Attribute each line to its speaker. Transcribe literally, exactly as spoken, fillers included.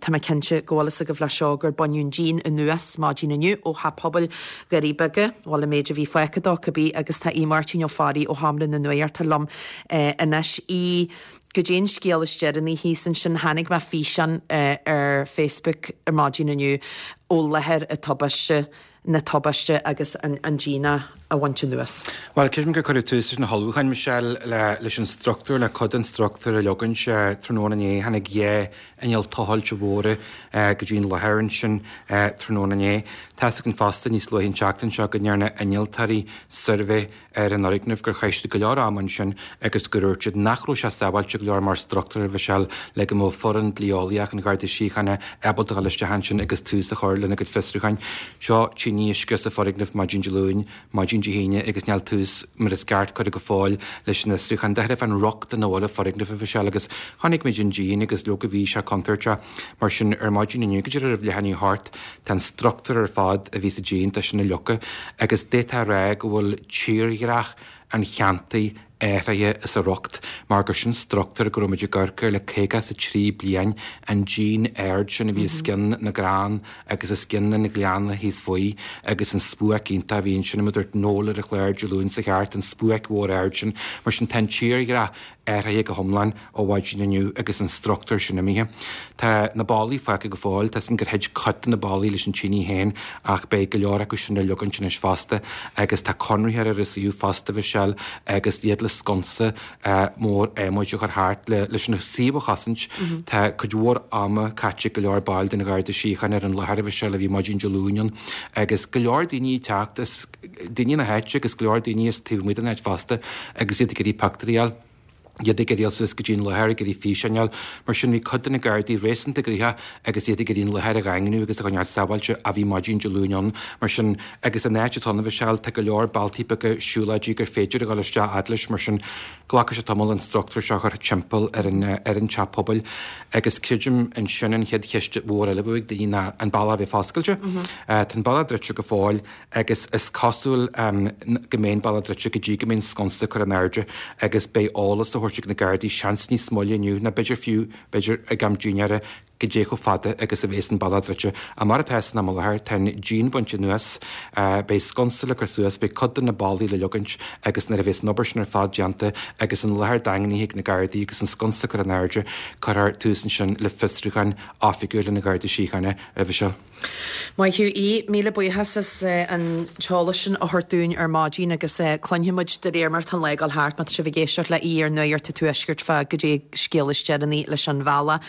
Speaker 1: tá cinse gálas a go bhla seo gur banún Jean in nuas má Jean aniu ó ha pobl garíbege bhla méidir bhí foicadá go bí agus tá í Martin ó farí ó hamlin na nuirtar lom inis í go dén scéalaisteanna hí san sin hanig me físan ar Facebook ar má Jean aniu ó lethir a tabaiste na tabaiste agus an Gina a bhaint nuas.
Speaker 2: Well, ceism go chuir tús na halúchain Michelle leis an structúr le cod an structúr a legan se tróna é hanig é inal tohailte bhóra go dtíon lehéann sin tróna é. Tá an fasta níos le hín teachtain seo go nearna inaltarí survé ar an orignamh gur chaiste go leor amman sin agus gurúirtead nachrú se sabhailte go leor mar structúr a bheisiil le go mó foran líolaíach an gaiirta síchanna ebalta galiste han sin agus tús a chuirlan agad fistruchain. Seo tí níos gus a forignamh má Jean Lún, má Jean Híine agus neall tús mar is gart chuir go fáil leis na srúchan deireh an rocht an óla forignamh a bheisiil agus chanig mé Jean Jean agus lo go bhí se contarte mar sin ar má Jean aniu go dtíir a bhlehanní hart tan structúr ar fad a bhí sa Jean tá sin na leocha agus détá ré go bhfuil tíirgheach an cheantaí éhraie is a rocht mar gur sin structúr go méidir gurca le chégas a trí blian an Jean aird sin a bhí skin na grán agus a skin na gleanna hís foioi agus an spúach ínta bhíon sin idir nóla a chléir deún sa cheart an spúach mhór aird sin mar sin ten tíirgra éhraie go homlan ó bhaid Jean aniu agus an structúr sin amithe. Tá na bálaí feice go fáil tá sin gur heid cut na bálaí leis an tíní héin ach be go leor agus sin na legan sin is fasta agus tá conraíar a risíú fasta bheisiil agus iad le sconsa mór émoide chu háart leis na síbo chasint tá chudúór ama caite go leor bail den gaiir de síchan ar an lethir bheisiil a bhí má Jean Lúnion agus go leor daoine teachtas daoine na heite agus go leor daoine is tíhmuid an éid fasta agus iad gurí pactorial Iad ag réal sus go dtíon lethir gurí físeanal mar sin bhí chudan na gardaí réanta gríthe agus iad go dtíon lethir a gainú agus a chunear sabhailte a bhí má Jean Lúnion mar sin agus a néitetánna bheisiil te go leor baltípa go siúlaidí gur féidir a gáiste adlis mar sin ghlacha se tamil an structúr seo chu timppel ar an ar an chappobil agus cuidim an sinan chead cheiste mhór eile bhuaig daoine an balla bheith fáscailte. Tá balla dreite go fáil agus is cosúil gomén balla dreite go dtí gomén sconsa chu an airde agus bé álas a thuirte na gardaí seans ní smoiliniu na beidir fiú beidir a gam júniare go dé go fada agus a bhés an balladrate a mar tesan na mthir ten Jean buinte nuas bei sconsala gur suas be codan na ballí le legant agus na a bhés nobarsnar fád deanta agus an lethir dainganí hiag na gardaí agus an sconsa gur an airde chuar túsan sin le fistruchain áfiúla na gardaí síchanna a bheisiil.
Speaker 1: Mai hiú í míle buchas is an teolasin a thuirtún ar má Jean agus cloinhimuid de réar mar tan leáil háart mat se bhgéisiart le í ar nuir te tuisgurt fa go dé scéalaisteannaí leis an bhela